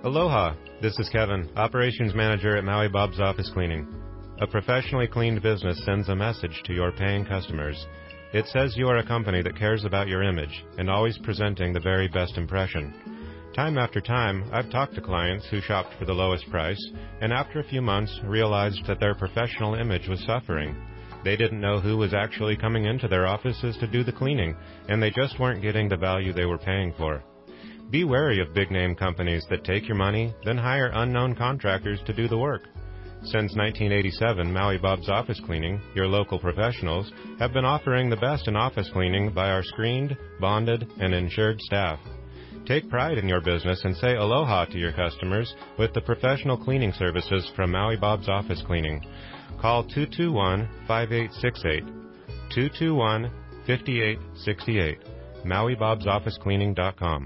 Aloha, this is Kevin, Operations Manager at Maui Bob's Office Cleaning. A professionally cleaned business sends a message to your paying customers. It says you are a company that cares about your image and always presenting the very best impression. Time after time, I've talked to clients who shopped for the lowest price and after a few months realized that their professional image was suffering. They didn't know who was actually coming into their offices to do the cleaning, and they just weren't getting the value they were paying for. Be wary of big-name companies that take your money, then hire unknown contractors to do the work. Since 1987, Maui Bob's Office Cleaning, your local professionals, have been offering the best in office cleaning by our screened, bonded, and insured staff. Take pride in your business and say aloha to your customers with the professional cleaning services from Maui Bob's Office Cleaning. Call 221-5868, 221-5868, MauiBob'sOfficeCleaning.com.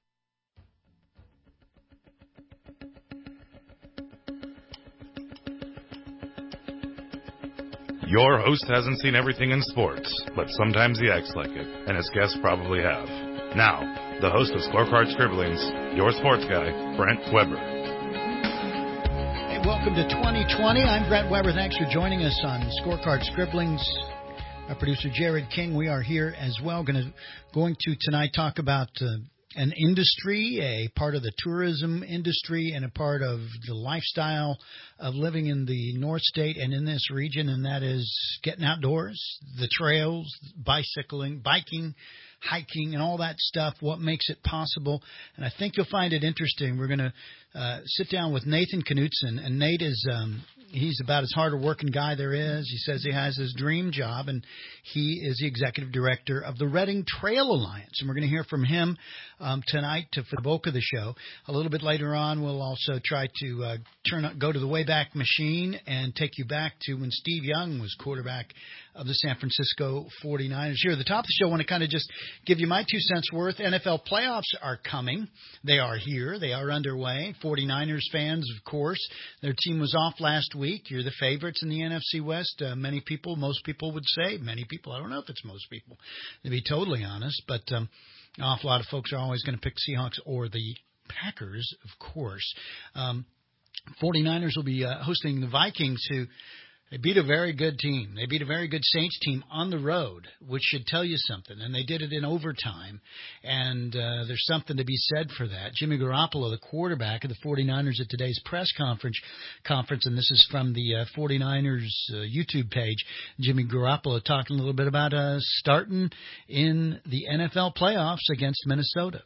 Your host hasn't seen everything in sports, but sometimes he acts like it, and his guests probably have. Now, the host of Scorecard Scribblings, your sports guy, Brent Weber. Welcome to 2020. I'm Brent Weber. Thanks for joining us on Scorecard Scribblings. Our producer, Jared King, we are here as well. Going to tonight talk about an industry, a part of the tourism industry, and a part of the lifestyle of living in the North State and in this region, and that is getting outdoors, the trails, bicycling, biking, hiking, and all that stuff, what makes it possible. And I think you'll find it interesting. We're going to sit down with Nathan Knutson, and Nate is he's about as hard a working guy there is. He says he has his dream job, and he is the executive director of the Reading Trail Alliance. And we're going to hear from him tonight for the bulk of the show. A little bit later on, we'll also try to go to the Wayback Machine and take you back to when Steve Young was quarterback of the San Francisco 49ers. Here at the top of the show, I want to kind of just give you my 2 cents worth. NFL playoffs are coming. They are here. They are underway. 49ers fans, of course. Their team was off last week. You're the favorites in the NFC West. Most people would say, many people, I don't know if it's most people, to be totally honest, but an awful lot of folks are always going to pick Seahawks or the Packers, of course. 49ers will be hosting the Vikings, who they beat a very good team. They beat a very good Saints team on the road, which should tell you something. And they did it in overtime. And there's something to be said for that. Jimmy Garoppolo, the quarterback of the 49ers, at today's press conference, and this is from the 49ers YouTube page, Jimmy Garoppolo talking a little bit about starting in the NFL playoffs against Minnesota.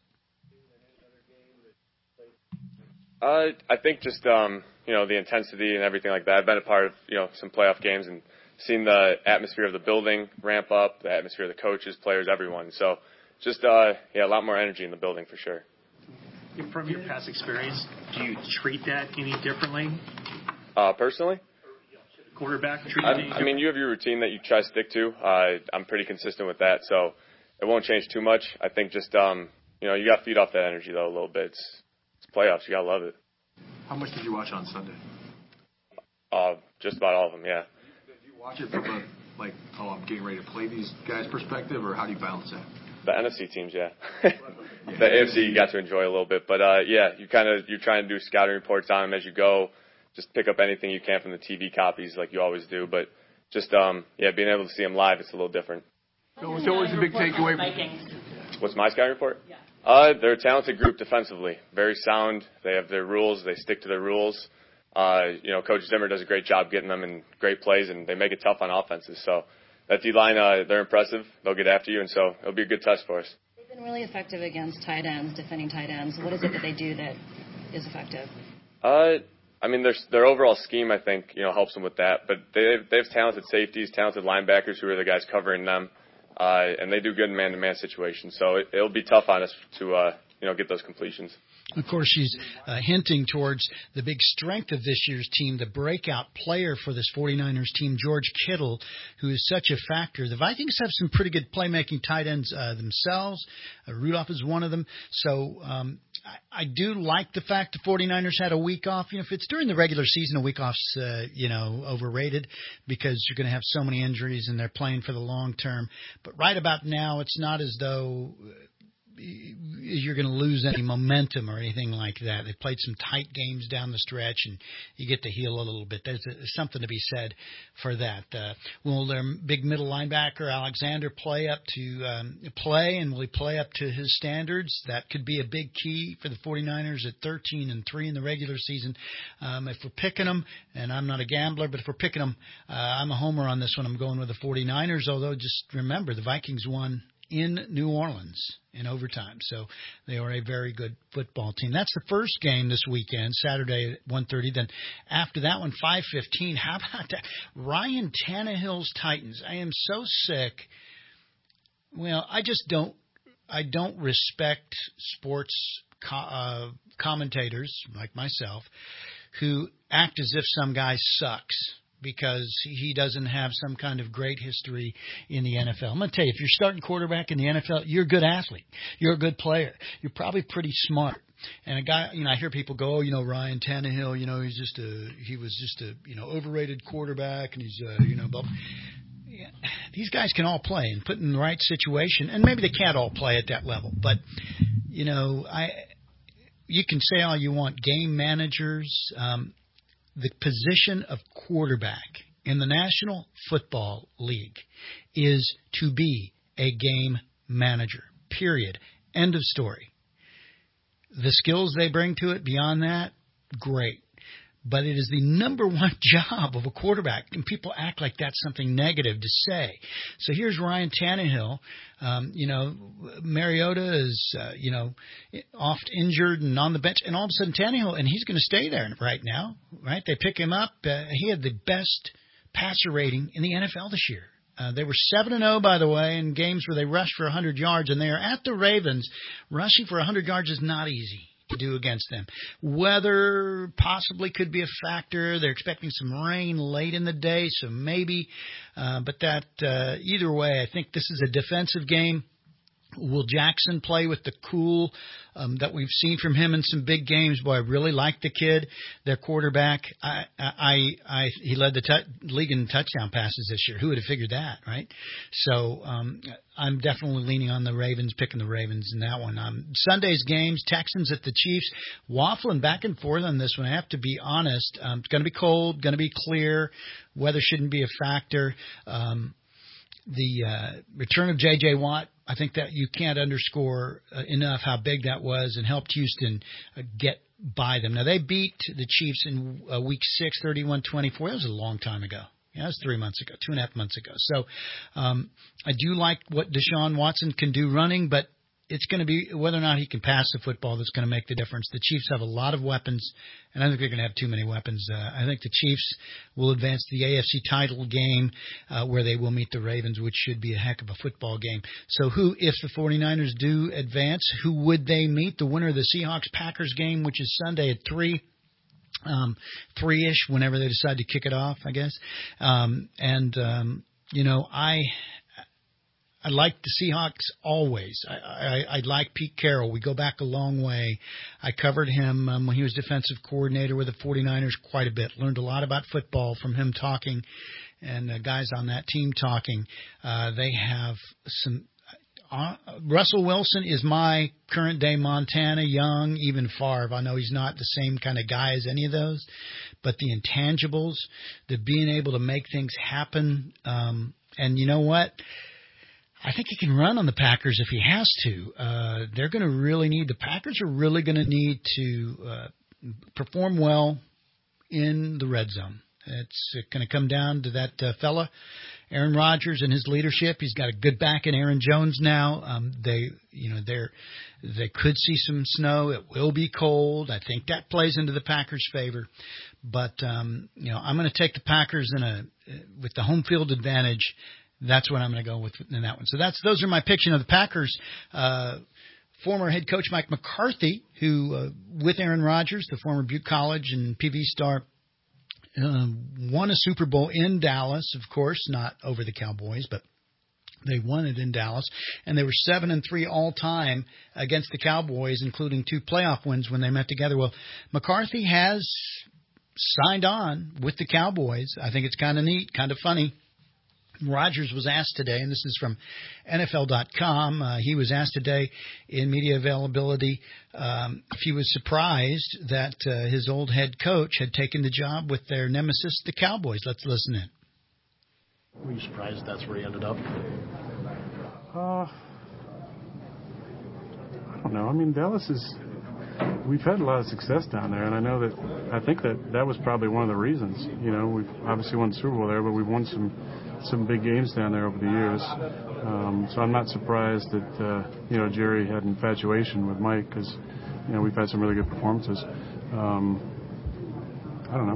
I think just the intensity and everything like that. I've been a part of some playoff games and seen the atmosphere of the building ramp up, the atmosphere of the coaches, players, everyone. So just a lot more energy in the building for sure. From your past experience, do you treat that any differently? Personally? Quarterback treat I mean, you have your routine that you try to stick to. I'm pretty consistent with that, so it won't change too much. I think just you got to feed off that energy though a little bit. It's playoffs. You got to love it. How much did you watch on Sunday? Just about all of them, yeah. Did you watch it from I'm getting ready to play these guys' perspective, or how do you balance that? The NFC teams, yeah. The AFC you got to enjoy a little bit, but you're trying to do scouting reports on them as you go. Just pick up anything you can from the TV copies like you always do, but just being able to see them live, it's a little different. So it's always a big takeaway. What's my scouting report? Yeah. They're a talented group defensively, very sound. They have their rules. They stick to their rules. Coach Zimmer does a great job getting them in great plays, and they make it tough on offenses. So that D-line, they're impressive. They'll get after you, and so it'll be a good test for us. They've been really effective against tight ends, defending tight ends. What is it that they do that is effective? Their overall scheme, I think, helps them with that. But they have talented safeties, talented linebackers who are the guys covering them. And they do good in man-to-man situations. So it'll be tough on us to, get those completions. Of course, she's hinting towards the big strength of this year's team, the breakout player for this 49ers team, George Kittle, who is such a factor. The Vikings have some pretty good playmaking tight ends themselves. Rudolph is one of them. So I do like the fact the 49ers had a week off. If it's during the regular season, a week off's, overrated because you're going to have so many injuries and they're playing for the long term. But right about now, it's not as though you're going to lose any momentum or anything like that. They played some tight games down the stretch, and you get to heal a little bit. There's something to be said for that. Will their big middle linebacker Alexander play up to and will he play up to his standards? That could be a big key for the 49ers at 13-3 in the regular season. If we're picking them, and I'm not a gambler, but if we're picking them, I'm a homer on this one. I'm going with the 49ers, although just remember the Vikings won in New Orleans in overtime. So they are a very good football team. That's the first game this weekend, Saturday at 1:30. Then after that one, 5:15. How about that? Ryan Tannehill's Titans. I am so sick. Well, I don't respect sports commentators like myself who act as if some guy sucks because he doesn't have some kind of great history in the NFL. I'm going to tell you, if you're starting quarterback in the NFL, you're a good athlete. You're a good player. You're probably pretty smart. And a guy, I hear people go, Ryan Tannehill, he was just a overrated quarterback, and he's, blah. Yeah, these guys can all play and put in the right situation, and maybe they can't all play at that level, but, you can say all you want, game managers, the position of quarterback in the National Football League is to be a game manager, period. End of story. The skills they bring to it beyond that, great. But it is the number one job of a quarterback, and people act like that's something negative to say. So here's Ryan Tannehill. Mariota is, oft injured and on the bench, and all of a sudden Tannehill, and he's going to stay there right now, right? They pick him up. He had the best passer rating in the NFL this year. They were 7-0, by the way, in games where they rushed for 100 yards, and they are at the Ravens. Rushing for 100 yards is not easy to do against them. Weather possibly could be a factor. They're expecting some rain late in the day, so maybe. But either way, I think this is a defensive game. Will Jackson play with the cool that we've seen from him in some big games? Boy, I really like the kid, their quarterback. He led the league in touchdown passes this year. Who would have figured that, right? So I'm definitely leaning on the Ravens, picking the Ravens in that one. Sunday's games, Texans at the Chiefs. Waffling back and forth on this one, I have to be honest. It's going to be cold, going to be clear. Weather shouldn't be a factor. The return of J.J. Watt, I think that you can't underscore enough how big that was and helped Houston get by them. Now, they beat the Chiefs in Week 6, 31-24. That was a long time ago. Yeah, that was 3 months ago, 2.5 months ago. So I do like what Deshaun Watson can do running, but it's going to be whether or not he can pass the football that's going to make the difference. The Chiefs have a lot of weapons, and I don't think they're going to have too many weapons. I think the Chiefs will advance to the AFC title game where they will meet the Ravens, which should be a heck of a football game. So if the 49ers do advance, who would they meet? The winner of the Seahawks-Packers game, which is Sunday at 3-ish, whenever they decide to kick it off, I guess. I like the Seahawks always. I like Pete Carroll. We go back a long way. I covered him when he was defensive coordinator with the 49ers quite a bit. Learned a lot about football from him talking and guys on that team talking. They have some Russell Wilson is my current day Montana, Young, even Favre. I know he's not the same kind of guy as any of those, but the intangibles, the being able to make things happen. And you know what? I think he can run on the Packers if he has to. They're going to really need – the Packers are really going to need to perform well in the red zone. It's going to come down to that fella, Aaron Rodgers, and his leadership. He's got a good back in Aaron Jones now. They could see some snow. It will be cold. I think that plays into the Packers' favor. But I'm going to take the Packers with the home field advantage. That's what I'm going to go with in that one. So those are my picks. The Packers, former head coach Mike McCarthy, who with Aaron Rodgers, the former Butte College and PV star, won a Super Bowl in Dallas, of course, not over the Cowboys, but they won it in Dallas, and they were 7-3 all time against the Cowboys, including 2 playoff wins when they met together. Well, McCarthy has signed on with the Cowboys. I think it's kind of neat, kind of funny. Rodgers was asked today, and this is from NFL.com, he was asked today in media availability if he was surprised that his old head coach had taken the job with their nemesis, the Cowboys. Let's listen in. Were you surprised that's where he ended up? I don't know. I mean, Dallas is... We've had a lot of success down there, and I think that was probably one of the reasons. You know, we've obviously won the Super Bowl there, but we've won some big games down there over the years. So I'm not surprised that, Jerry had infatuation with Mike because, we've had some really good performances. I don't know.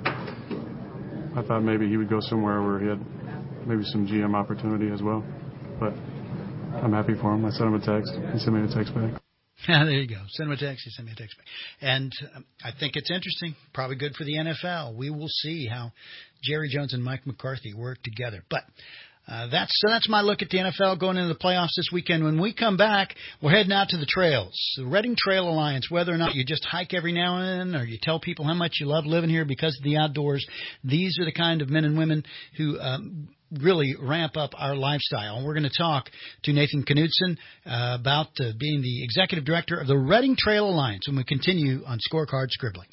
I thought maybe he would go somewhere where he had maybe some GM opportunity as well. But I'm happy for him. I sent him a text. He sent me a text back. There you go. Send him a text. He sent me a text back. And I think it's interesting. Probably good for the NFL. We will see how Jerry Jones and Mike McCarthy work together. But that's my look at the NFL going into the playoffs this weekend. When we come back, we're heading out to the trails. The Reading Trail Alliance, whether or not you just hike every now and then or you tell people how much you love living here because of the outdoors, these are the kind of men and women who really ramp up our lifestyle. And we're going to talk to Nathan Knudsen about being the executive director of the Reading Trail Alliance when we continue on Scorecard Scribblings.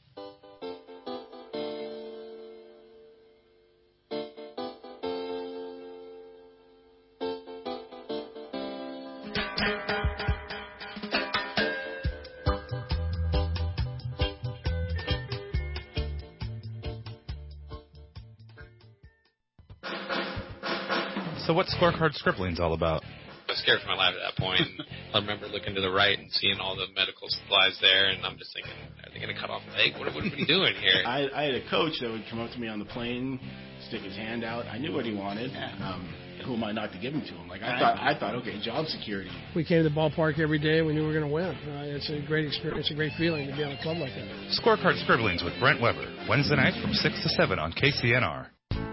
So what's Scorecard Scribblings all about? I was scared for my life at that point. I remember looking to the right and seeing all the medical supplies there, and I'm just thinking, are they going to cut off a leg? What are we doing here? I had a coach that would come up to me on the plane, stick his hand out. I knew what he wanted. Who am I not to give him to him? Like I thought, okay, job security. We came to the ballpark every day. We knew we were going to win. It's a great experience. It's a great feeling to be on a club like that. Scorecard Scribblings with Brent Weber, Wednesday nights from 6 to 7 on KCNR.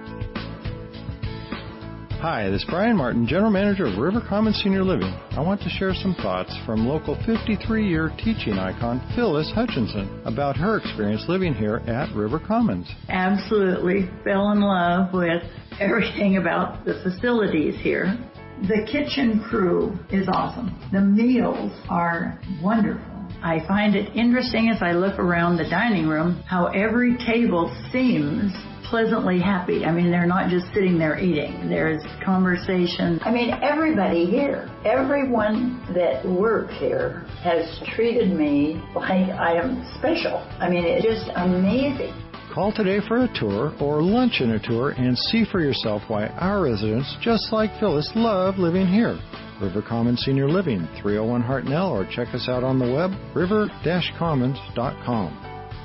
Hi, this is Brian Martin, General Manager of River Commons Senior Living. I want to share some thoughts from local 53-year teaching icon Phyllis Hutchinson about her experience living here at River Commons. Absolutely fell in love with everything about the facilities here. The kitchen crew is awesome. The meals are wonderful. I find it interesting as I look around the dining room how every table seems pleasantly happy. I mean, they're not just sitting there eating. There's conversation. I mean, everybody here, everyone that works here has treated me like I am special. I mean, it's just amazing. Call today for a tour or lunch in a tour and see for yourself why our residents, just like Phyllis, love living here. River Commons Senior Living, 301 Hartnell, or check us out on the web, river-commons.com.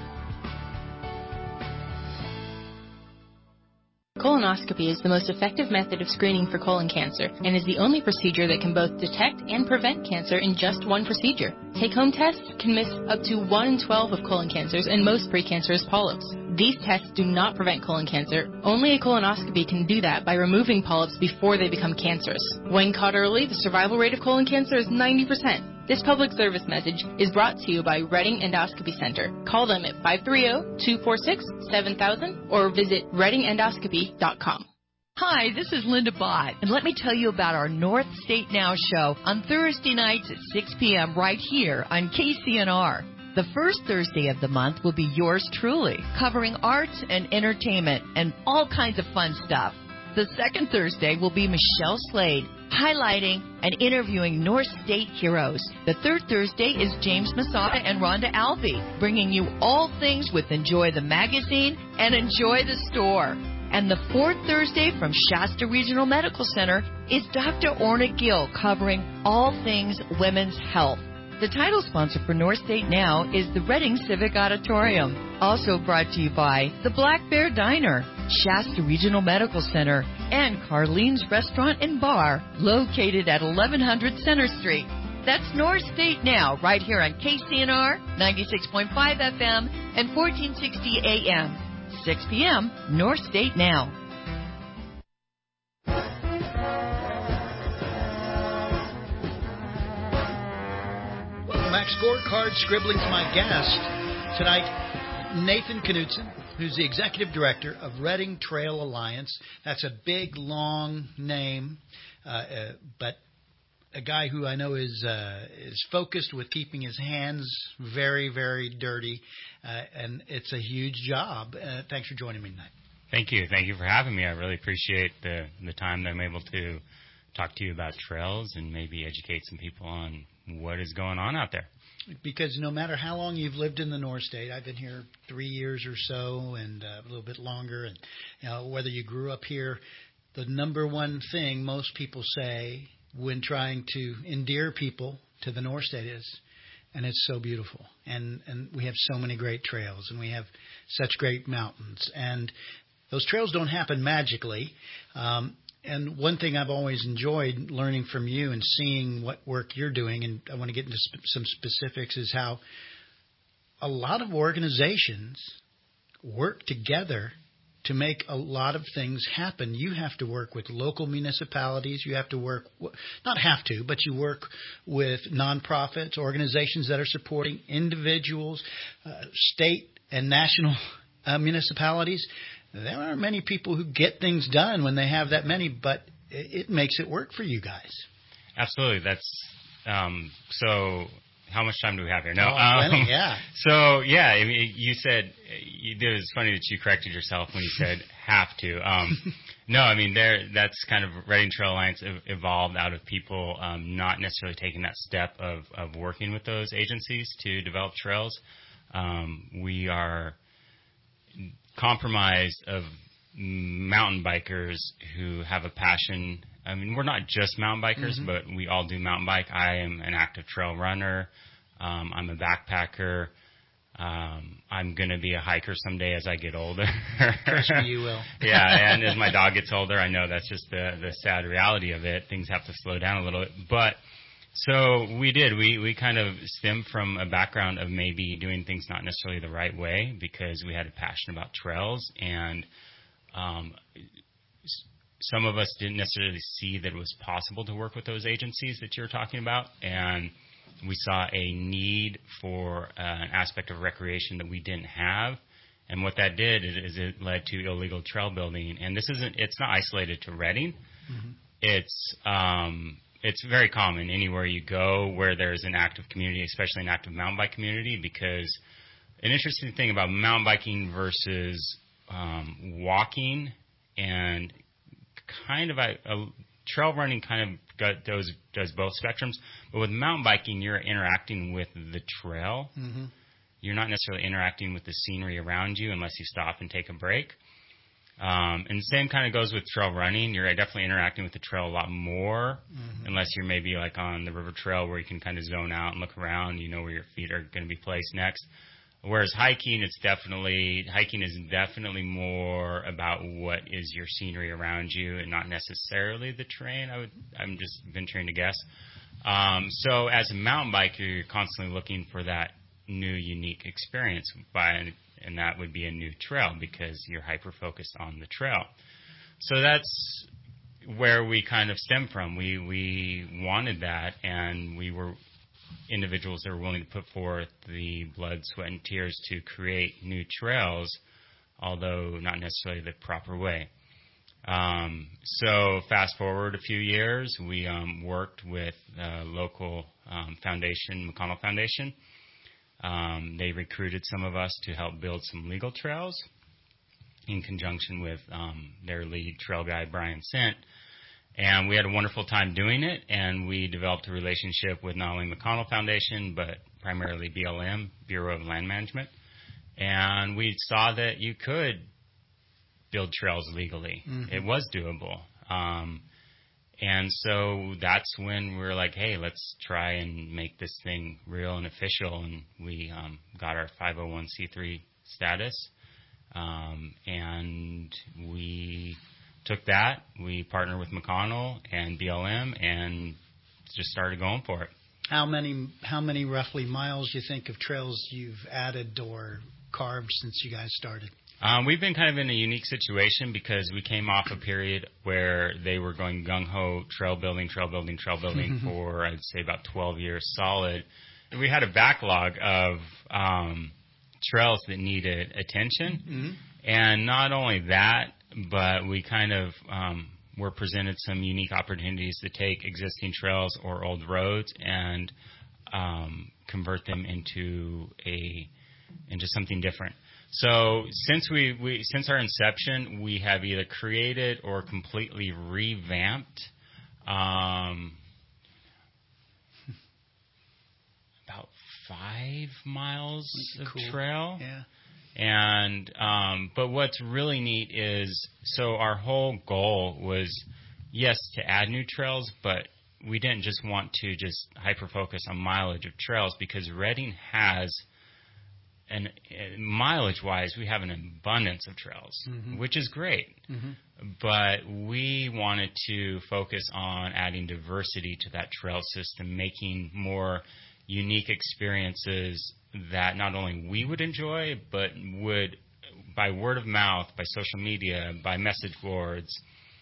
Colonoscopy is the most effective method of screening for colon cancer and is the only procedure that can both detect and prevent cancer in just one procedure. Take-home tests can miss up to 1 in 12 of colon cancers and most precancerous polyps. These tests do not prevent colon cancer. Only a colonoscopy can do that by removing polyps before they become cancerous. When caught early, the survival rate of colon cancer is 90%. This public service message is brought to you by Reading Endoscopy Center. Call them at 530-246-7000 or visit readingendoscopy.com. Hi, this is Linda Bott, and let me tell you about our North State Now show on Thursday nights at 6 p.m. right here on KCNR. The first Thursday of the month will be yours truly, covering arts and entertainment and all kinds of fun stuff. The second Thursday will be Michelle Slade, highlighting and interviewing North State heroes. The third Thursday is James Masada and Rhonda Alvey, bringing you all things with Enjoy the Magazine and Enjoy the Store. And the fourth Thursday from Shasta Regional Medical Center is Dr. Orna Gill, covering all things women's health. The title sponsor for North State Now is the Reading Civic Auditorium. Also brought to you by the Black Bear Diner, Shasta Regional Medical Center, and Carlene's Restaurant and Bar, located at 1100 Center Street. That's North State Now, right here on KCNR, 96.5 FM, and 1460 AM. 6 p.m., North State Now. Welcome back. Scorecard Scribblings, my guest tonight, Nathan Knudsen, who's the executive director of Reading Trail Alliance. That's a big, long name, but a guy who I know is focused with keeping his hands very, very dirty, and it's a huge job. Thanks for joining me tonight. Thank you. Thank you for having me. I really appreciate the time that I'm able to talk to you about trails and maybe educate some people on what is going on out there. Because no matter how long you've lived in the North State, I've been here 3 years or so and a little bit longer, and whether you grew up here, the number one thing most people say when trying to endear people to the North State is, and it's so beautiful, and we have so many great trails, and we have such great mountains, and those trails don't happen magically. And one thing I've always enjoyed learning from you and seeing what work you're doing, and I want to get into some specifics, is how a lot of organizations work together to make a lot of things happen. You have to work with local municipalities. You have to work, not have to, but you work with nonprofits, organizations that are supporting individuals, state and national municipalities. There aren't many people who get things done when they have that many, but it makes it work for you guys. Absolutely. That's so. How much time do we have here? No. Plenty, yeah. So yeah, I mean, you said it was funny that you corrected yourself when you said have to. No, I mean that's kind of Reading Trail Alliance evolved out of people not necessarily taking that step of working with those agencies to develop trails. We are comprised of mountain bikers who have a passion. I mean, we're not just mountain bikers, but we all do mountain bike. I am an active trail runner. I'm a backpacker. I'm going to be a hiker someday as I get older. Trust me, you will. Yeah, and as my dog gets older, I know that's just the sad reality of it. Things have to slow down a little bit. But so we did. We kind of stemmed from a background of maybe doing things not necessarily the right way because we had a passion about trails, and some of us didn't necessarily see that it was possible to work with those agencies that you're talking about, and we saw a need for an aspect of recreation that we didn't have. And what that did is it led to illegal trail building. And it's not isolated to Reading. It's very common anywhere you go where there's an active community, especially an active mountain bike community, because an interesting thing about mountain biking versus walking and kind of trail running kind of does both spectrums. But with mountain biking, you're interacting with the trail. You're not necessarily interacting with the scenery around you unless you stop and take a break. And the same kind of goes with trail running. You're definitely interacting with the trail a lot more, unless you're maybe like on the river trail where you can kind of zone out and look around. You know where your feet are going to be placed next. Whereas hiking is definitely more about what is your scenery around you and not necessarily the terrain. I'm just venturing to guess. So as a mountain biker, you're constantly looking for that new, unique experience, and that would be a new trail because you're hyper-focused on the trail. So that's where we kind of stem from. We wanted that, and we were individuals that were willing to put forth the blood, sweat, and tears to create new trails, although not necessarily the proper way. So fast forward a few years, we worked with a local foundation, McConnell Foundation. They recruited some of us to help build some legal trails in conjunction with their lead trail guide, Brian Sent. And we had a wonderful time doing it, and we developed a relationship with not only McConnell Foundation, but primarily BLM, Bureau of Land Management. And we saw that you could build trails legally. It was doable. And so that's when we were like, hey, let's try and make this thing real and official. And we got our 501c3 status. And we took that. We partnered with McConnell and BLM and just started going for it. How many roughly miles do you think of trails you've added or carved since you guys started? We've been kind of in a unique situation because we came off a period where they were going gung-ho trail building for, I'd say, about 12 years solid. And we had a backlog of trails that needed attention. Mm-hmm. And not only that, but we kind of were presented some unique opportunities to take existing trails or old roads and convert them into something different. So since our inception, we have either created or completely revamped about 5 miles of trail. Yeah. And but what's really neat is, so our whole goal was, yes, to add new trails, but we didn't just want to just hyper focus on mileage of trails, because Redding has mileage wise, we have an abundance of trails, mm-hmm. which is great. Mm-hmm. But we wanted to focus on adding diversity to that trail system, making more unique experiences that not only we would enjoy, but would, by word of mouth, by social media, by message boards,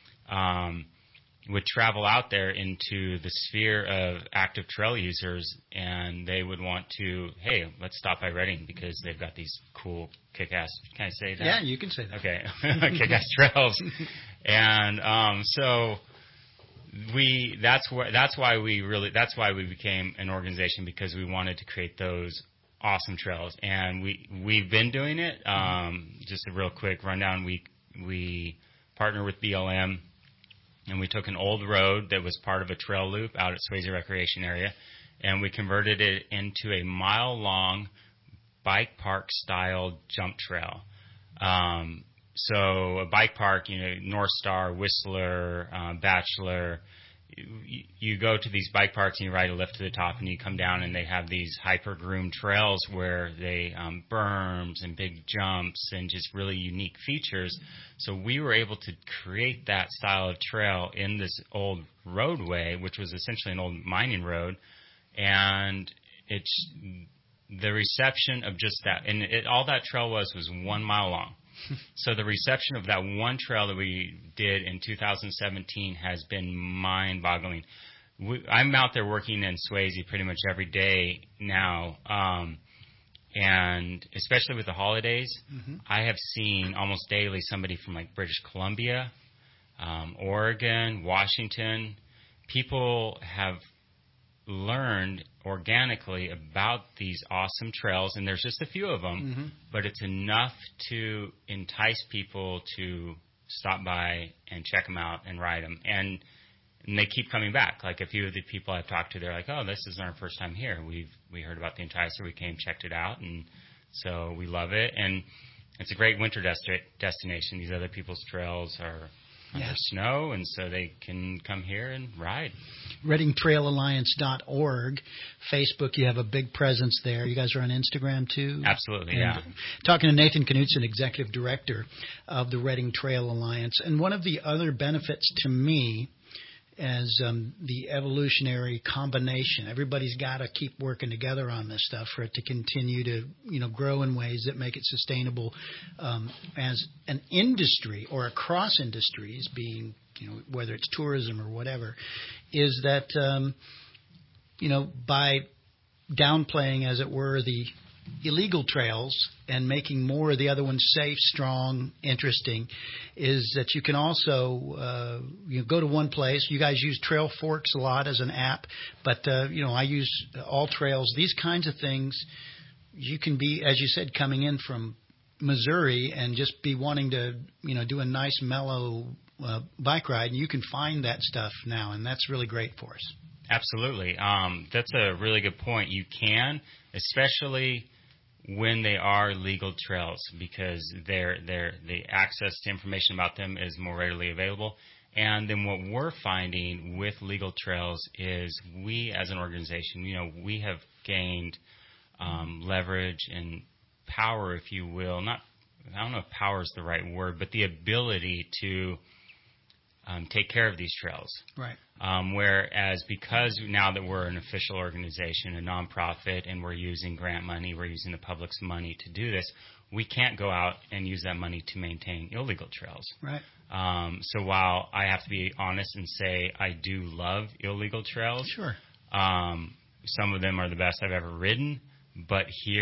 would travel out there into the sphere of active trail users, and they would want to, hey, let's stop by Redding because they've got these cool kick-ass, can I say that? Yeah, you can say that. Okay, kick-ass trails. And so that's why we became an organization, because we wanted to create those awesome trails, and we've been doing it. Just a real quick rundown: we partner with BLM, and we took an old road that was part of a trail loop out at Swayze Recreation Area, and we converted it into a mile-long bike park style jump trail. So a bike park, North Star, Whistler, Bachelor. You go to these bike parks and you ride a lift to the top, and you come down, and they have these hyper-groomed trails where they berms and big jumps and just really unique features. So we were able to create that style of trail in this old roadway, which was essentially an old mining road, and it's the reception of just that. And all that trail was 1 mile long. So the reception of that one trail that we did in 2017 has been mind-boggling. I'm out there working in Swayze pretty much every day now, and especially with the holidays, mm-hmm. I have seen almost daily somebody from like British Columbia, Oregon, Washington. People have learned organically about these awesome trails, and there's just a few of them, mm-hmm. but it's enough to entice people to stop by and check them out and ride them, and they keep coming back. Like a few of the people I've talked to, they're like, oh, this isn't our first time here. We heard about the Enticer, we came, checked it out, and so we love it, and it's a great winter destination. These other people's trails are under snow, and so they can come here and ride. ReddingTrailAlliance.org. Facebook, you have a big presence there. You guys are on Instagram too? Absolutely, and yeah. Talking to Nathan Knutson, Executive Director of the Redding Trail Alliance. And one of the other benefits to me as the evolutionary combination, everybody's got to keep working together on this stuff for it to continue to grow in ways that make it sustainable as an industry or across industries, being whether it's tourism or whatever, is that by downplaying, as it were, the illegal trails and making more of the other ones safe, strong, interesting, is that you can also go to one place. You guys use Trail Forks a lot as an app, but I use All Trails. These kinds of things, you can be, as you said, coming in from Missouri and just be wanting to do a nice mellow bike ride, and you can find that stuff now, and that's really great for us. Absolutely. That's a really good point. You can, especially when they are legal trails, because the access to information about them is more readily available. And then what we're finding with legal trails is we, as an organization, we have gained leverage and power, if you will. I don't know if power is the right word, but the ability to take care of these trails. Right. Whereas because now that we're an official organization, a nonprofit, and we're using grant money, we're using the public's money to do this, we can't go out and use that money to maintain illegal trails. Right. So while I have to be honest and say I do love illegal trails, sure. Some of them are the best I've ever ridden, but here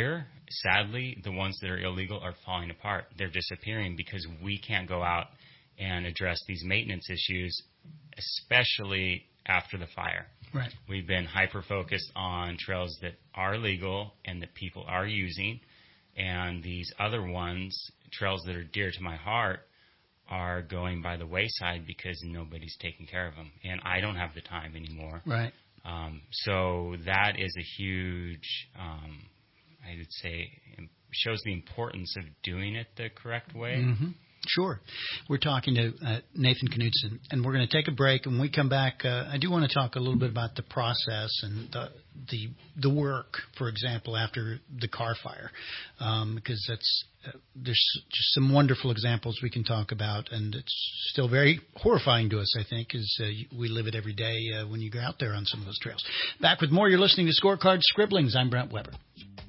sadly, the ones that are illegal are falling apart. They're disappearing because we can't go out and address these maintenance issues, especially after the fire. Right. We've been hyper-focused on trails that are legal and that people are using, and these other ones, trails that are dear to my heart, are going by the wayside because nobody's taking care of them, and I don't have the time anymore. Right. So that is a huge, I would say, shows the importance of doing it the correct way. Mm-hmm. Sure. We're talking to Nathan Knudsen, and we're going to take a break. And when we come back, I do want to talk a little bit about the process and the work, for example, after the car fire, because there's just some wonderful examples we can talk about, and it's still very horrifying to us, I think, as we live it every day when you go out there on some of those trails. Back with more. You're listening to Scorecard Scribblings. I'm Brent Weber.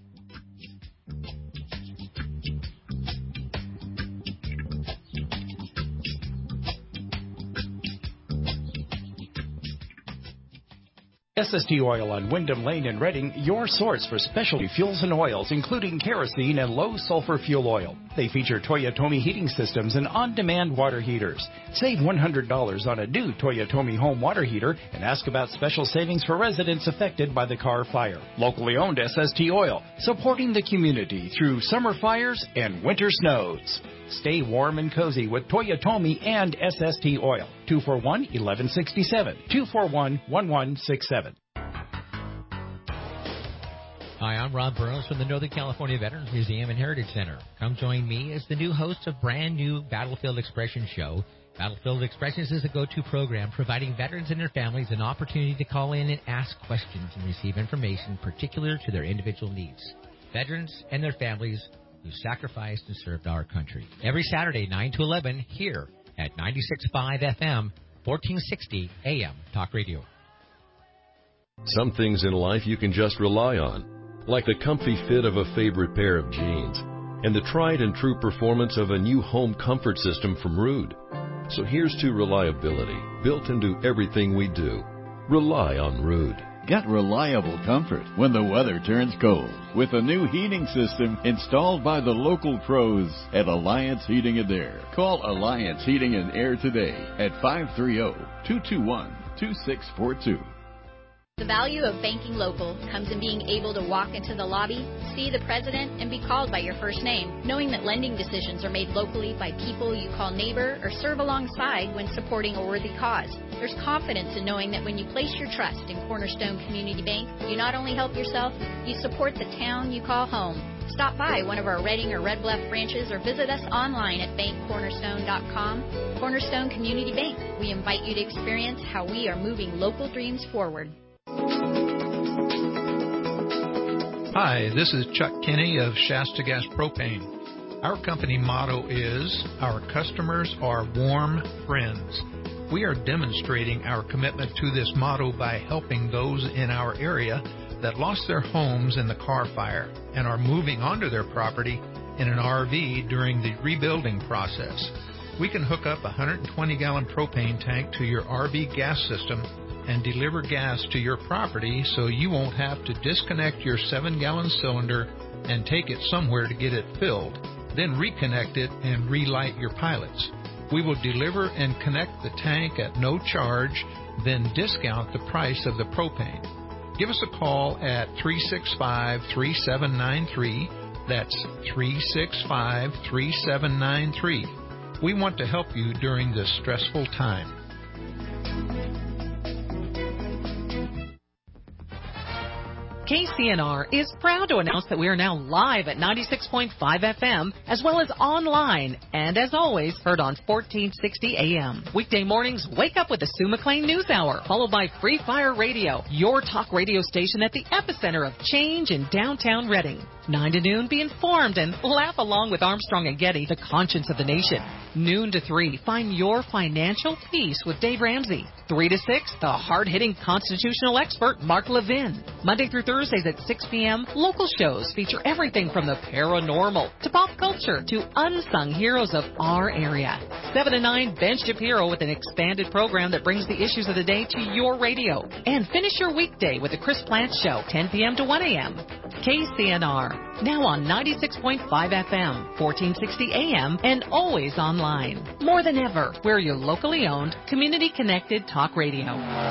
SST Oil on Wyndham Lane in Reading, your source for specialty fuels and oils, including kerosene and low-sulfur fuel oil. They feature Toyotomi heating systems and on-demand water heaters. Save $100 on a new Toyotomi home water heater and ask about special savings for residents affected by the car fire. Locally owned SST Oil, supporting the community through summer fires and winter snows. Stay warm and cozy with Toyotomi and SST Oil. 241-1167. 241-1167. Hi, I'm Rob Burrows from the Northern California Veterans Museum and Heritage Center. Come join me as the new host of brand new Battlefield Expressions show. Battlefield Expressions is a go-to program providing veterans and their families an opportunity to call in and ask questions and receive information particular to their individual needs. Veterans and their families who sacrificed and served our country. Every Saturday, 9 to 11, here at 96.5 FM, 1460 AM Talk Radio. Some things in life you can just rely on, like the comfy fit of a favorite pair of jeans and the tried and true performance of a new home comfort system from Ruud. So here's to reliability, built into everything we do. Rely on Ruud. Get reliable comfort when the weather turns cold with a new heating system installed by the local pros at Alliance Heating and Air. Call Alliance Heating and Air today at 530-221-2642. The value of banking local comes in being able to walk into the lobby, see the president, and be called by your first name, knowing that lending decisions are made locally by people you call neighbor or serve alongside when supporting a worthy cause. There's confidence in knowing that when you place your trust in Cornerstone Community Bank, you not only help yourself, you support the town you call home. Stop by one of our Reading or Red Bluff branches or visit us online at bankcornerstone.com. Cornerstone Community Bank. We invite you to experience how we are moving local dreams forward. Hi, this is Chuck Kinney of Shasta Gas Propane. Our company motto is, our customers are warm friends. We are demonstrating our commitment to this motto by helping those in our area that lost their homes in the car fire and are moving onto their property in an RV during the rebuilding process. We can hook up a 120-gallon propane tank to your RV gas system and deliver gas to your property so you won't have to disconnect your 7-gallon cylinder and take it somewhere to get it filled, then reconnect it and relight your pilots. We will deliver and connect the tank at no charge, then discount the price of the propane. Give us a call at 365-3793. That's 365-3793. We want to help you during this stressful time. KCNR is proud to announce that we are now live at 96.5 FM, as well as online, and as always, heard on 1460 AM. Weekday mornings, wake up with the Sue McLean News Hour, followed by Free Fire Radio, your talk radio station at the epicenter of change in downtown Reading. 9 to noon, be informed and laugh along with Armstrong and Getty, the conscience of the nation. Noon to 3, find your financial peace with Dave Ramsey. 3 to 6, the hard-hitting constitutional expert, Mark Levin. Monday through Thursdays at 6 p.m., local shows feature everything from the paranormal to pop culture to unsung heroes of our area. 7 to 9, Ben Shapiro with an expanded program that brings the issues of the day to your radio. And finish your weekday with the Chris Plante Show, 10 p.m. to 1 a.m. KCNR. Now on 96.5 FM, 1460 AM, and always online. More than ever, we're your locally owned, community-connected talk radio.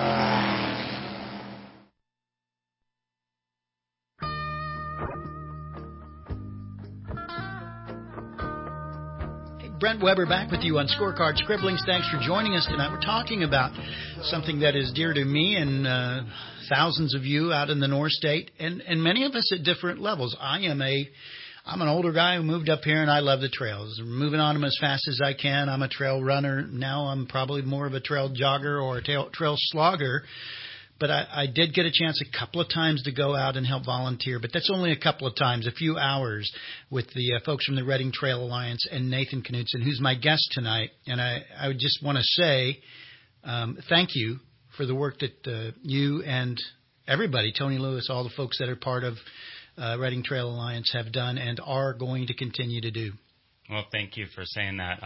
Brent Weber back with you on Scorecard Scribblings. Thanks for joining us tonight. We're talking about something that is dear to me and thousands of you out in the North State, and many of us at different levels. I'm an older guy who moved up here, and I love the trails. I'm moving on them as fast as I can. I'm a trail runner. Now I'm probably more of a trail jogger or a trail slogger. But I did get a chance a couple of times to go out and help volunteer, but that's only a couple of times, a few hours with the folks from the Reading Trail Alliance and Nathan Knudsen, who's my guest tonight. And I would just want to say thank you for the work that you and everybody, Tony Lewis, all the folks that are part of Reading Trail Alliance have done and are going to continue to do. Well, thank you for saying that.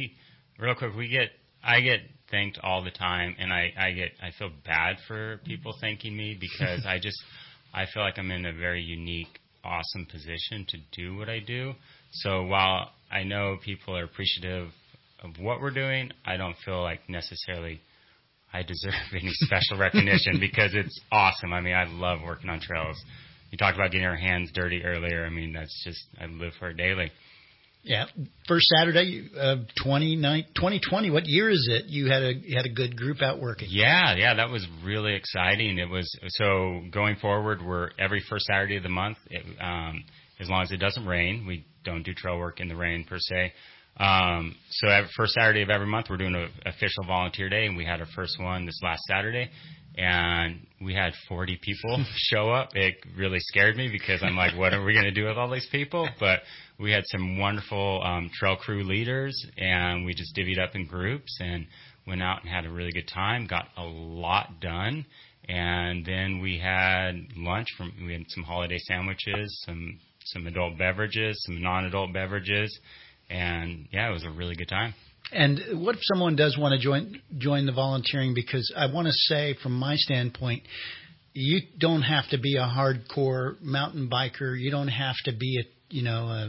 I get thanked all the time, and I feel bad for people thanking me because I feel like I'm in a very unique, awesome position to do what I do. So while I know people are appreciative of what we're doing, I don't feel like necessarily I deserve any special recognition because it's awesome. I mean, I love working on trails. You talked about getting our hands dirty earlier. I mean, that's just, I live for it daily. Yeah. First Saturday, 2020, what year is it? You had a good group out working. Yeah, that was really exciting. It was, so going forward, we're every first Saturday of the month, as long as it doesn't rain. We don't do trail work in the rain per se. So every first Saturday of every month, we're doing an official volunteer day, and we had our first one this last Saturday. And we had 40 people show up. It really scared me because I'm like, what are we going to do with all these people? But we had some wonderful trail crew leaders, and we just divvied up in groups and went out and had a really good time, got a lot done. And then we had lunch. We had some holiday sandwiches, some adult beverages, some non-adult beverages. And, yeah, it was a really good time. And what if someone does want to join the volunteering? Because I want to say, from my standpoint, you don't have to be a hardcore mountain biker. You don't have to be you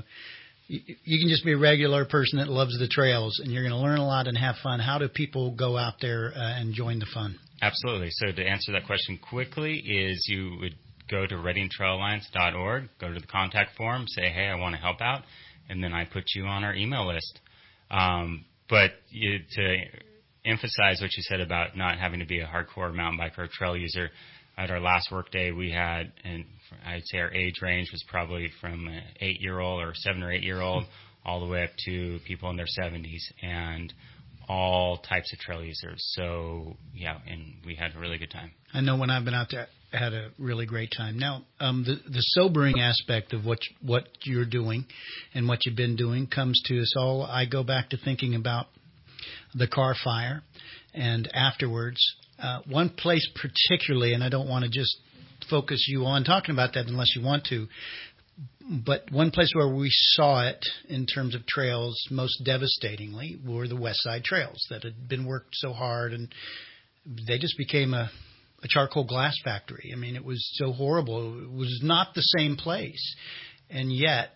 can just be a regular person that loves the trails, and you're going to learn a lot and have fun. How do people go out there and join the fun? Absolutely. So to answer that question quickly is you would go to readingtrailalliance.org, go to the contact form, say, hey, I want to help out, and then I put you on our email list. But to emphasize what you said about not having to be a hardcore mountain biker or trail user, at our last work day we had, and I'd say our age range was probably from an 8-year-old or 7 or 8-year-old all the way up to people in their 70s, and all types of trail users. So, yeah, and we had a really good time. I know when I've been out there, I had a really great time. Now, the sobering aspect of what you're doing and what you've been doing comes to us all. I go back to thinking about the Carr fire, and afterwards, one place particularly, and I don't want to just focus you on talking about that unless you want to, but one place where we saw it in terms of trails most devastatingly were the West Side trails that had been worked so hard, and they just became a charcoal glass factory. I mean, it was so horrible. It was not the same place. And yet,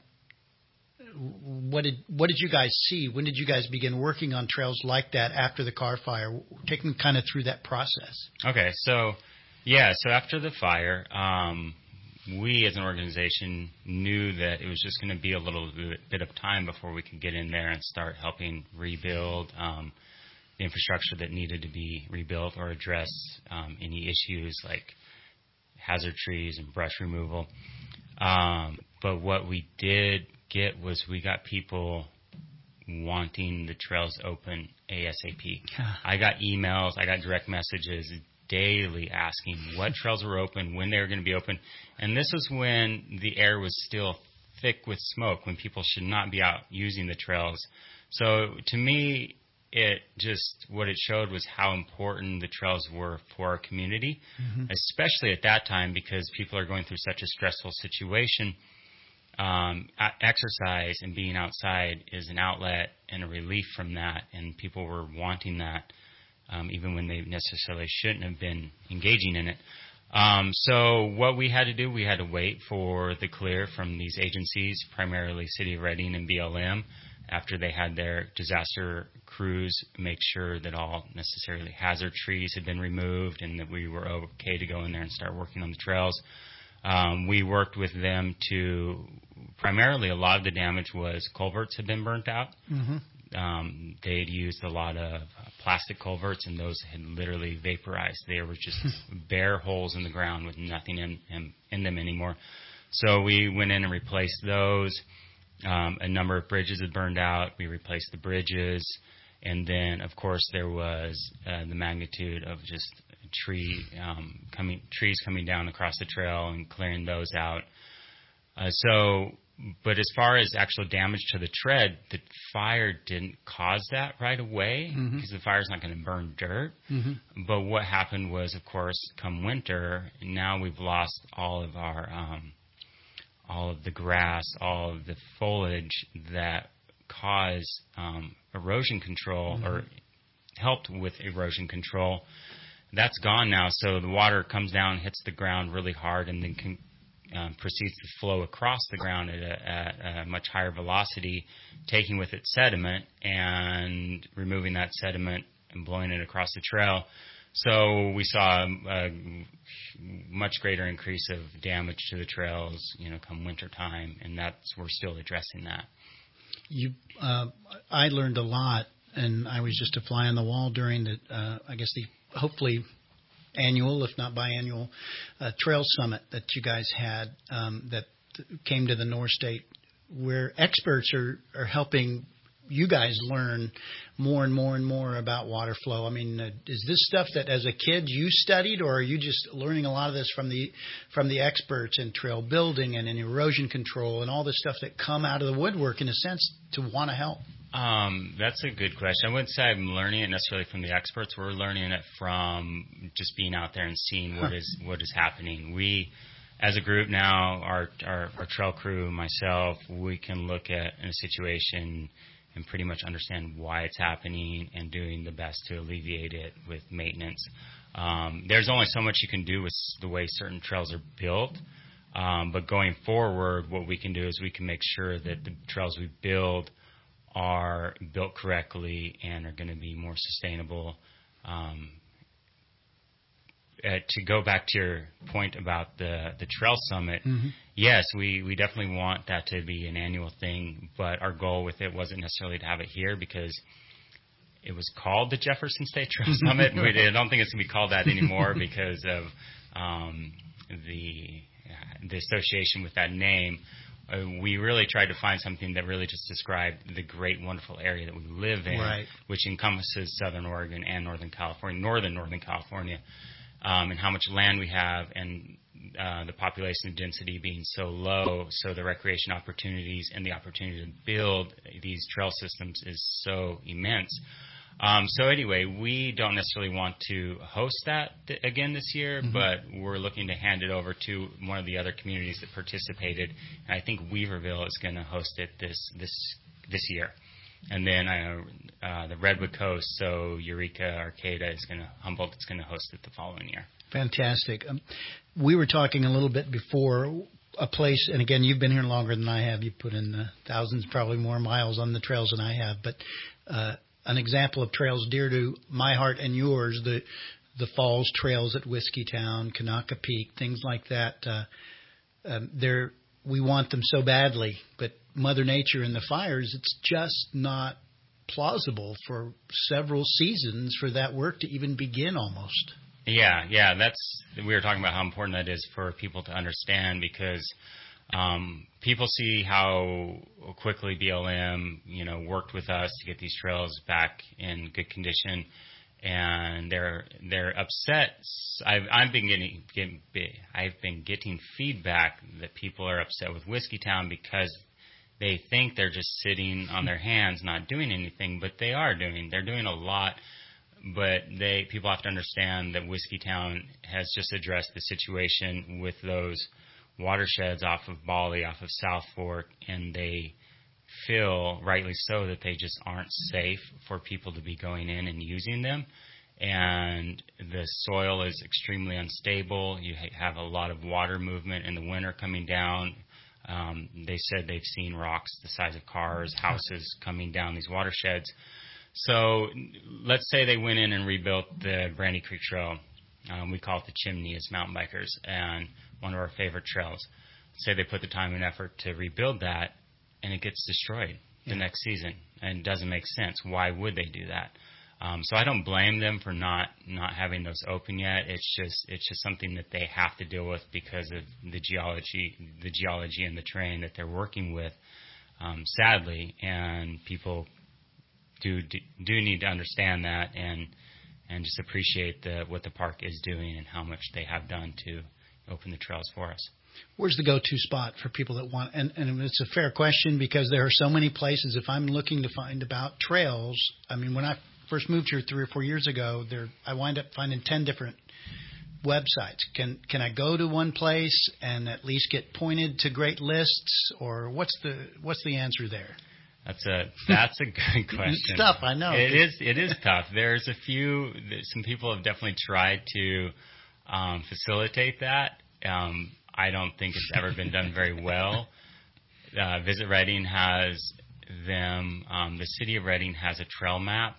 what did you guys see? When did you guys begin working on trails like that after the Carr fire? Take me kind of through that process. Okay, so after the fire, we as an organization knew that it was just going to be a little bit of time before we could get in there and start helping rebuild the infrastructure that needed to be rebuilt or address any issues like hazard trees and brush removal. But what we did get was we got people wanting the trails open ASAP. I got emails, I got direct messages daily asking what trails were open, when they were going to be open. And this was when the air was still thick with smoke, when people should not be out using the trails. So to me, what it showed was how important the trails were for our community, especially at that time because people are going through such a stressful situation. Exercise and being outside is an outlet and a relief from that, and people were wanting that even when they necessarily shouldn't have been engaging in it. So what we had to do, we had to wait for the clear from these agencies, primarily City of Reading and BLM, after they had their disaster crews make sure that all necessarily hazard trees had been removed and that we were okay to go in there and start working on the trails. We worked with them to, primarily a lot of the damage was culverts had been burnt out. Mm-hmm. They'd used a lot of plastic culverts, and those had literally vaporized. They were just bare holes in the ground with nothing in them anymore. So we went in and replaced those. A number of bridges had burned out. We replaced the bridges. And then, of course, there was the magnitude of just trees coming down across the trail and clearing those out. But as far as actual damage to the tread, the fire didn't cause that right away because the fire's not going to burn dirt. Mm-hmm. But what happened was, of course, come winter, now we've lost all of our all of the grass, all of the foliage that caused erosion control or helped with erosion control. That's gone now, so the water comes down, hits the ground really hard, and then proceeds to flow across the ground at a much higher velocity, taking with it sediment and removing that sediment and blowing it across the trail. So we saw a much greater increase of damage to the trails, come winter time, and we're still addressing that. I learned a lot, and I was just a fly on the wall during the hopefully annual, if not biannual, trail summit that you guys had that came to the North State, where experts are helping you guys learn more and more and more about water flow. I mean, is this stuff that as a kid you studied, or are you just learning a lot of this from the experts in trail building and in erosion control and all the stuff that come out of the woodwork in a sense to want to help? That's a good question. I wouldn't say I'm learning it necessarily from the experts. We're learning it from just being out there and seeing what is happening. We, as a group now, our trail crew, myself, we can look at a situation and pretty much understand why it's happening and doing the best to alleviate it with maintenance. There's only so much you can do with the way certain trails are built. But going forward, what we can do is we can make sure that the trails we build are built correctly and are going to be more sustainable. To go back to your point about the trail summit, yes, we definitely want that to be an annual thing, but our goal with it wasn't necessarily to have it here because it was called the Jefferson State Trail Summit. I don't think it's going to be called that anymore because of the association with that name. We really tried to find something that really just described the great, wonderful area that we live in, right, which encompasses Southern Oregon and Northern California, and how much land we have, and the population density being so low, so the recreation opportunities and the opportunity to build these trail systems is so immense. So anyway, we don't necessarily want to host that again this year, but we're looking to hand it over to one of the other communities that participated. And I think Weaverville is going to host it this year. And then the Redwood Coast, so Eureka, Arcata, Humboldt is going to host it the following year. Fantastic. We were talking a little bit before a place, and again, you've been here longer than I have. You've put in thousands, probably more miles on the trails than I have, but an example of trails dear to my heart and yours, the Falls Trails at Whiskeytown, Kanaka Peak, things like that. We want them so badly, but Mother Nature and the fires, it's just not plausible for several seasons for that work to even begin almost. Yeah, we were talking about how important that is for people to understand because people see how quickly BLM, worked with us to get these trails back in good condition, and they're upset. I've been getting feedback that people are upset with Whiskeytown because they think they're just sitting on their hands, not doing anything, but they are doing. They're doing a lot. But people have to understand that Whiskeytown has just addressed the situation with those watersheds off of Bali, off of South Fork, and they feel, rightly so, that they just aren't safe for people to be going in and using them. and the soil is extremely unstable. You have a lot of water movement in the winter coming down. They said they've seen rocks the size of cars, houses coming down these watersheds. So let's say they went in and rebuilt the Brandy Creek Trail. We call it the Chimney as mountain bikers, and one of our favorite trails. Say they put the time and effort to rebuild that, and it gets destroyed the next season, and it doesn't make sense. Why would they do that? So I don't blame them for not having those open yet. It's just something that they have to deal with because of the geology and the terrain that they're working with, sadly, and people do need to understand that and just appreciate what the park is doing and how much they have done to open the trails for us. Where's the go-to spot for people that want, and it's a fair question because there are so many places. If I'm looking to find about trails, I mean, when I first moved here 3 or 4 years ago, I wind up finding 10 different websites. Can I go to one place and at least get pointed to great lists, or what's the answer there? That's a good question. It's tough, I know. It is tough. There's some people have definitely tried to facilitate that. I don't think it's ever been done very well. Visit Redding has them. The city of Redding has a trail map,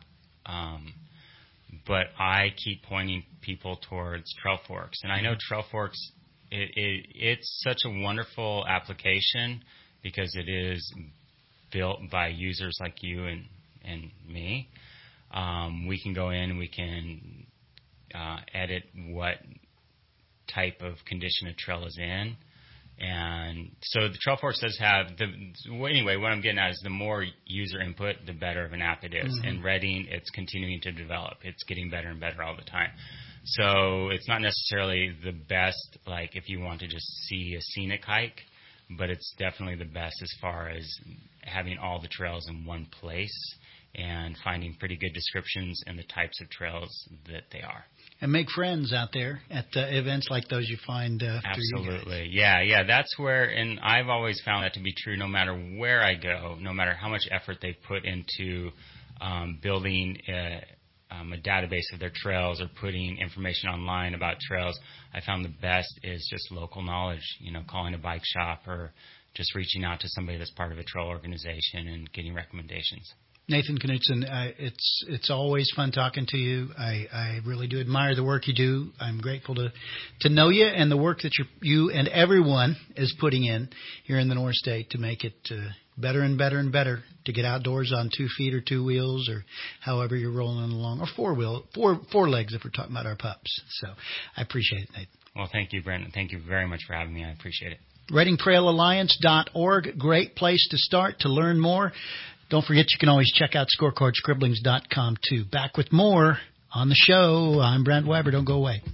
but I keep pointing people towards Trail Forks, and I know Trail Forks. It's such a wonderful application because it is built by users like you and me. We can go in and we can edit what type of condition a trail is in. And so the Trail Forks does have anyway, what I'm getting at is the more user input, the better of an app it is. In Redding, it's continuing to develop. It's getting better and better all the time. So it's not necessarily the best, like if you want to just see a scenic hike, but it's definitely the best as far as having all the trails in one place and finding pretty good descriptions and the types of trails that they are. And make friends out there at events like those you find. Absolutely. Yeah. That's where, and I've always found that to be true no matter where I go, no matter how much effort they put into building a database of their trails or putting information online about trails. I found the best is just local knowledge, calling a bike shop or just reaching out to somebody that's part of a trail organization and getting recommendations. Nathan Knutson, it's always fun talking to you. I really do admire the work you do. I'm grateful to know you and the work that you and everyone is putting in here in the North State to make it better and better and better to get outdoors on 2 feet or 2 wheels or however you're rolling along, or four legs if we're talking about our pups. So I appreciate it, Nathan. Well, thank you, Brent. Thank you very much for having me. I appreciate it. ReddingTrailAlliance.org, great place to start to learn more. Don't forget you can always check out ScoreCardScribblings.com too. Back with more on the show. I'm Brent Weber. Don't go away.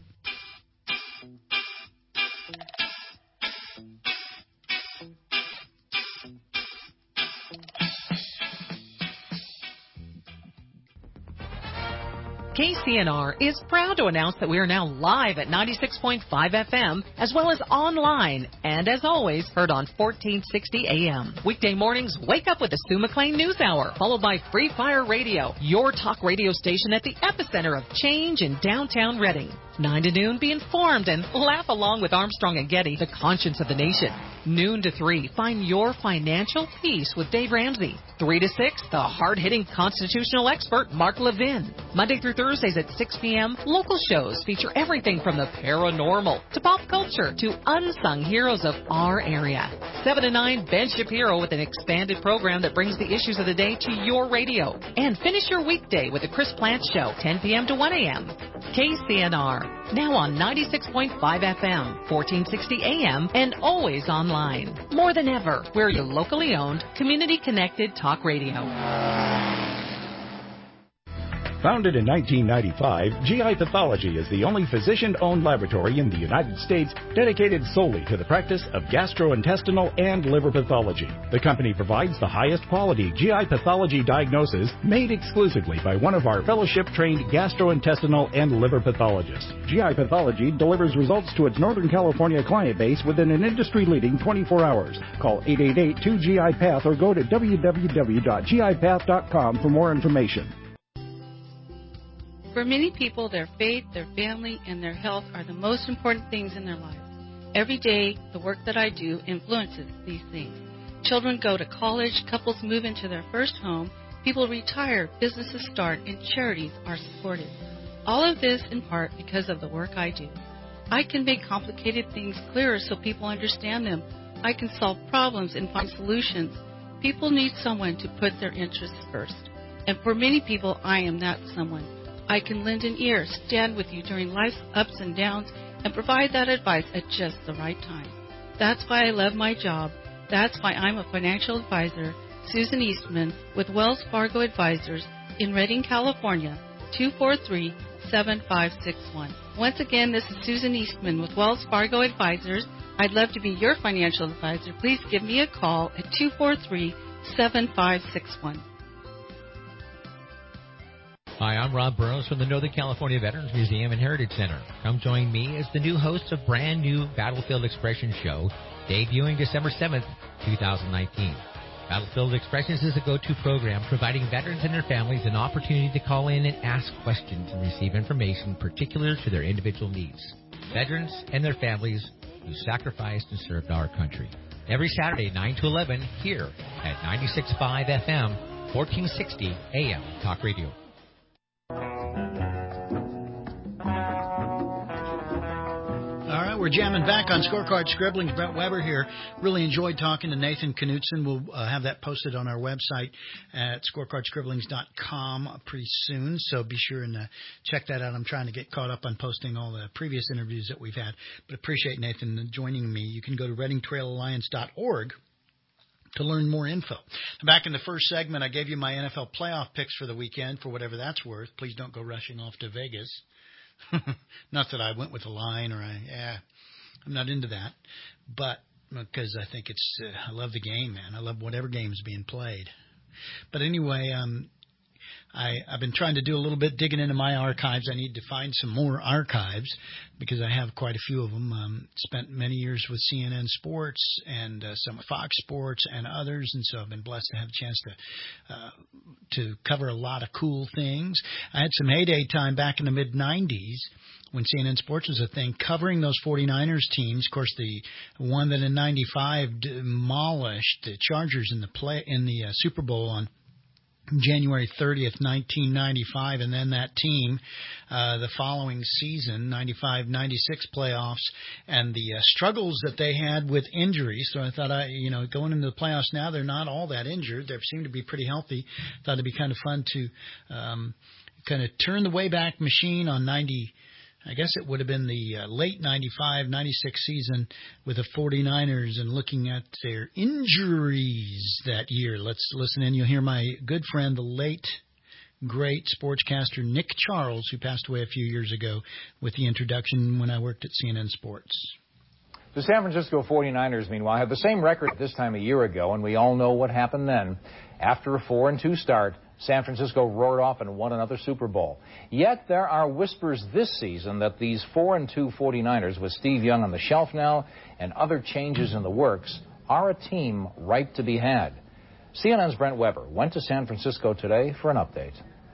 KCNR is proud to announce that we are now live at 96.5 FM, as well as online, and as always, heard on 1460 AM. Weekday mornings, wake up with the Sue McLean News Hour, followed by Free Fire Radio, your talk radio station at the epicenter of change in downtown Redding. 9 to noon, be informed and laugh along with Armstrong and Getty, the conscience of the nation. Noon to 3, find your financial peace with Dave Ramsey. 3 to 6, the hard-hitting constitutional expert, Mark Levin. Monday through Thursdays at 6 p.m., local shows feature everything from the paranormal to pop culture to unsung heroes of our area. 7 to 9, Ben Shapiro with an expanded program that brings the issues of the day to your radio. And finish your weekday with the Chris Plant Show, 10 p.m. to 1 a.m. KCNR, now on 96.5 FM, 1460 AM, and always online. More than ever, we're your locally owned, community-connected talk radio. Founded in 1995, GI Pathology is the only physician-owned laboratory in the United States dedicated solely to the practice of gastrointestinal and liver pathology. The company provides the highest quality GI pathology diagnosis made exclusively by one of our fellowship-trained gastrointestinal and liver pathologists. GI Pathology delivers results to its Northern California client base within an industry-leading 24 hours. Call 888-2GI-PATH or go to www.gipath.com for more information. For many people, their faith, their family, and their health are the most important things in their lives. Every day, the work that I do influences these things. Children go to college, couples move into their first home, people retire, businesses start, and charities are supported. All of this in part because of the work I do. I can make complicated things clearer so people understand them. I can solve problems and find solutions. People need someone to put their interests first. And for many people, I am that someone. I can lend an ear, stand with you during life's ups and downs, and provide that advice at just the right time. That's why I love my job. That's why I'm a financial advisor, Susan Eastman, with Wells Fargo Advisors in Redding, California, 243-7561. Once again, this is Susan Eastman with Wells Fargo Advisors. I'd love to be your financial advisor. Please give me a call at 243-7561. Hi, I'm Rob Burrows from the Northern California Veterans Museum and Heritage Center. Come join me as the new host of brand new Battlefield Expressions show, debuting December 7th, 2019. Battlefield Expressions is a go-to program providing veterans and their families an opportunity to call in and ask questions and receive information particular to their individual needs. Veterans and their families who sacrificed and served our country. Every Saturday, 9 to 11, here at 96.5 FM, 1460 AM Talk Radio. All right, we're jamming back on Scorecard Scribblings. Brent Weber here. Really enjoyed talking to Nathan Knutson. We'll have that posted on our website at scorecardscribblings.com pretty soon, so be sure and check that out. I'm trying to get caught up on posting all the previous interviews that we've had, but appreciate Nathan joining me. You can go to ReadingTrailAlliance.org to learn more info. Back in the first segment, I gave you my NFL playoff picks for the weekend, for whatever that's worth. Please don't go rushing off to Vegas. Not that I went with a line or I'm not into that, but because I think I love the game, man. I love whatever game is being played. But anyway, I've been trying to do a little bit digging into my archives. I need to find some more archives because I have quite a few of them. Spent many years with CNN Sports and some with Fox Sports and others, and so I've been blessed to have a chance to cover a lot of cool things. I had some heyday time back in the mid-'90s when CNN Sports was a thing, covering those 49ers teams. Of course, the one that in '95 demolished the Chargers in the Super Bowl on January 30th, 1995, and then that team the following season, 95-96 playoffs, and the struggles that they had with injuries. So I thought, going into the playoffs now, they're not all that injured. They seem to be pretty healthy. Thought it'd be kind of fun to kind of turn the Wayback Machine on 90. I guess it would have been the late 95-96 season with the 49ers and looking at their injuries that year. Let's listen in. You'll hear my good friend, the late, great sportscaster Nick Charles, who passed away a few years ago, with the introduction when I worked at CNN Sports. The San Francisco 49ers, meanwhile, have the same record this time a year ago, and we all know what happened then. After a 4-2 start, San Francisco roared off and won another Super Bowl. Yet there are whispers this season that these 4-2 49ers, with Steve Young on the shelf now and other changes in the works, are a team ripe to be had. CNN's Brent Weber went to San Francisco today for an update.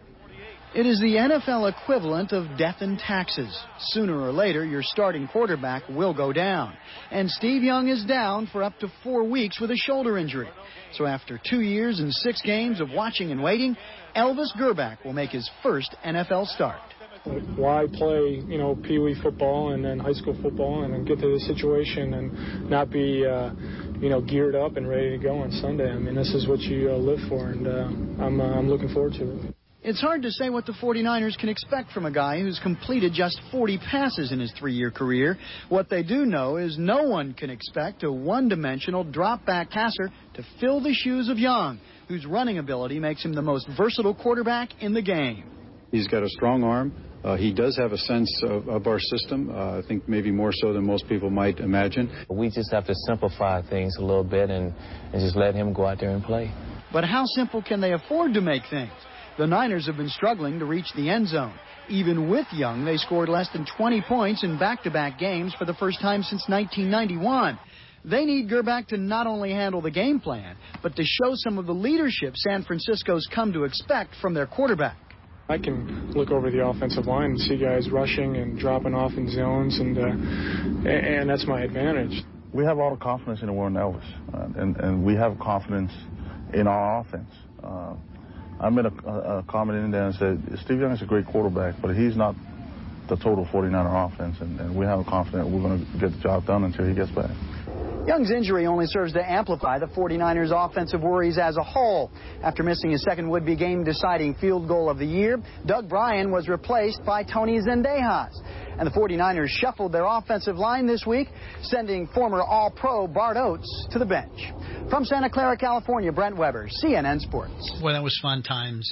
It is the NFL equivalent of death and taxes. Sooner or later, your starting quarterback will go down. And Steve Young is down for up to 4 weeks with a shoulder injury. So after 2 years and 6 games of watching and waiting, Elvis Grbac will make his first NFL start. Why play, pee-wee football and then high school football and then get to this situation and not be, geared up and ready to go on Sunday? I mean, this is what you live for, and I'm looking forward to it. It's hard to say what the 49ers can expect from a guy who's completed just 40 passes in his 3-year career. What they do know is no one can expect a one-dimensional drop-back passer to fill the shoes of Young, whose running ability makes him the most versatile quarterback in the game. He's got a strong arm. He does have a sense of our system, I think maybe more so than most people might imagine. We just have to simplify things a little bit and just let him go out there and play. But how simple can they afford to make things? The Niners have been struggling to reach the end zone. Even with Young, they scored less than 20 points in back-to-back games for the first time since 1991. They need Grbac to not only handle the game plan, but to show some of the leadership San Francisco's come to expect from their quarterback. I can look over the offensive line and see guys rushing and dropping off in zones, and that's my advantage. We have all the confidence in the world in Elvis, and we have confidence in our offense. I made a comment in there and said, Steve Young is a great quarterback, but he's not the total 49er offense, and we have confidence we're going to get the job done until he gets back. Young's injury only serves to amplify the 49ers' offensive worries as a whole. After missing his second would-be game-deciding field goal of the year, Doug Bryan was replaced by Tony Zendejas. And the 49ers shuffled their offensive line this week, sending former All-Pro Bart Oates to the bench. From Santa Clara, California, Brent Weber, CNN Sports. Well, that was fun times.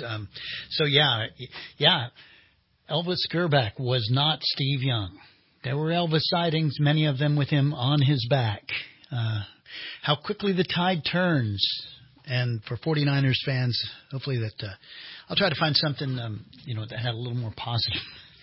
Elvis Grbac was not Steve Young. There were Elvis sightings, many of them with him on his back. How quickly the tide turns. And for 49ers fans, hopefully that I'll try to find something that had a little more positive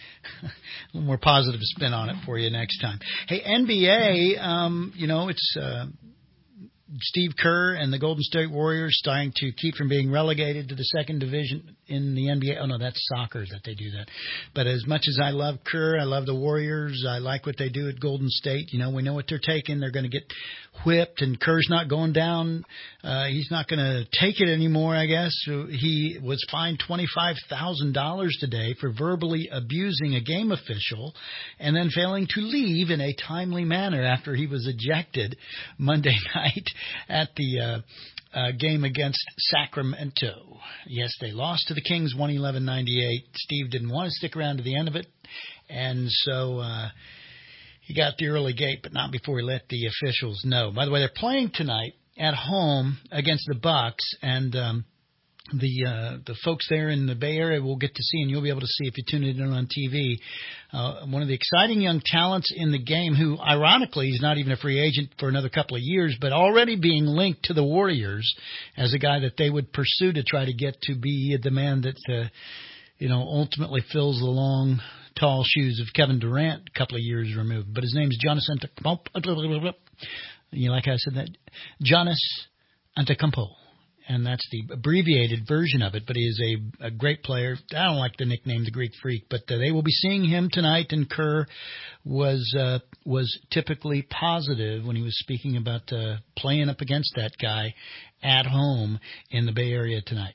spin on it for you next time. Hey, NBA, it's Steve Kerr and the Golden State Warriors starting to keep from being relegated to the second division in the NBA. Oh, no, that's soccer that they do that. But as much as I love Kerr, I love the Warriors, I like what they do at Golden State. We know what they're taking. They're going to get whipped, and Kerr's not going down. He's not going to take it anymore, I guess. So he was fined $25,000 today for verbally abusing a game official and then failing to leave in a timely manner after he was ejected Monday night at the game against Sacramento. Yes, they lost to the Kings 111-98. Steve didn't want to stick around to the end of it, and so he got the early gate, but not before he let the officials know. By the way, they're playing tonight at home against the Bucks, and the folks there in the Bay Area will get to see, and you'll be able to see if you tune it in on TV, one of the exciting young talents in the game who, ironically, he's not even a free agent for another couple of years, but already being linked to the Warriors as a guy that they would pursue to try to get to be the man that, ultimately fills the long, tall shoes of Kevin Durant a couple of years removed. But his name's Giannis Antetokounmpo. Like I said, that Giannis Antetokounmpo. And that's the abbreviated version of it, but he is a great player. I don't like the nickname the Greek Freak, but they will be seeing him tonight, and Kerr was typically positive when he was speaking about playing up against that guy at home in the Bay Area tonight.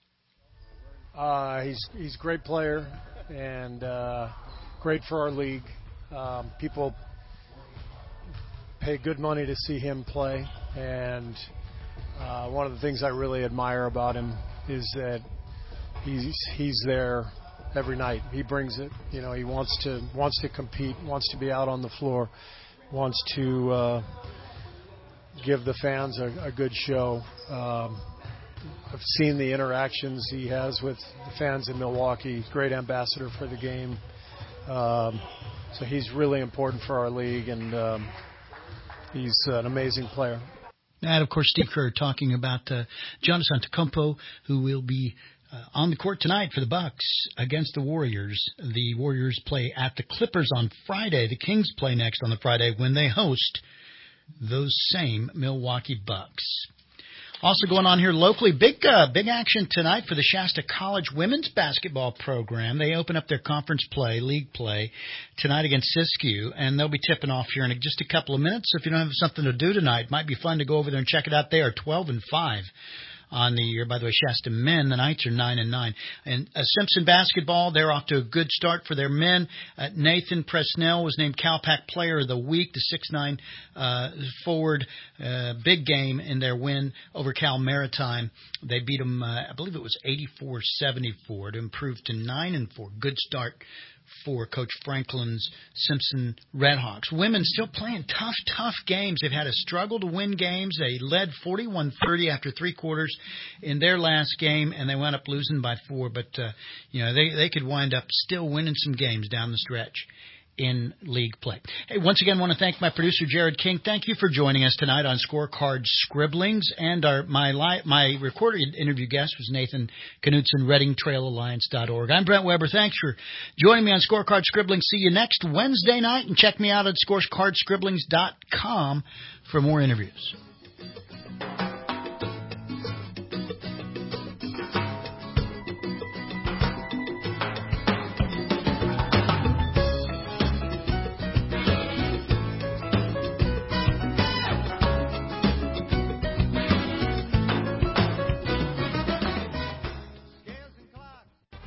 He's a great player and great for our league. People pay good money to see him play, and one of the things I really admire about him is that he's there every night. He brings it. He wants to compete, wants to be out on the floor, wants to give the fans a good show. I've seen the interactions he has with the fans in Milwaukee. Great ambassador for the game. So he's really important for our league, and he's an amazing player. And, of course, Steve Kerr talking about Giannis Antetokounmpo, who will be on the court tonight for the Bucks against the Warriors. The Warriors play at the Clippers on Friday. The Kings play next on the Friday when they host those same Milwaukee Bucks. Also going on here locally, big action tonight for the Shasta College women's basketball program. They open up their conference play, league play, tonight against Siskiyou, and they'll be tipping off here in just a couple of minutes. So if you don't have something to do tonight, it might be fun to go over there and check it out. They are 12-5 on the year. By the way, Shasta men, the Knights are 9-9. And Simpson basketball, they're off to a good start for their men. Nathan Presnell was named CalPAC Player of the Week, the 6'9" forward. Big game in their win over Cal Maritime. They beat them, I believe it was 84-74 to improve to 9-4. Good start for Coach Franklin's Simpson Redhawks. Women still playing tough games. They've had a struggle to win games. They led 41-30 after three quarters in their last game, and they wound up losing by 4. But, they could wind up still winning some games down the stretch in league play. Hey, once again, I want to thank my producer, Jared King. Thank you for joining us tonight on Scorecard Scribblings. And my recorded interview guest was Nathan Knutson, ReadingTrailAlliance.org. I'm Brent Weber. Thanks for joining me on Scorecard Scribblings. See you next Wednesday night, and check me out at ScoreCardScribblings.com for more interviews.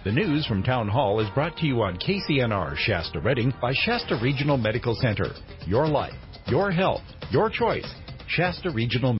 The news from Town Hall is brought to you on KCNR Shasta Redding by Shasta Regional Medical Center. Your life, your health, your choice. Shasta Regional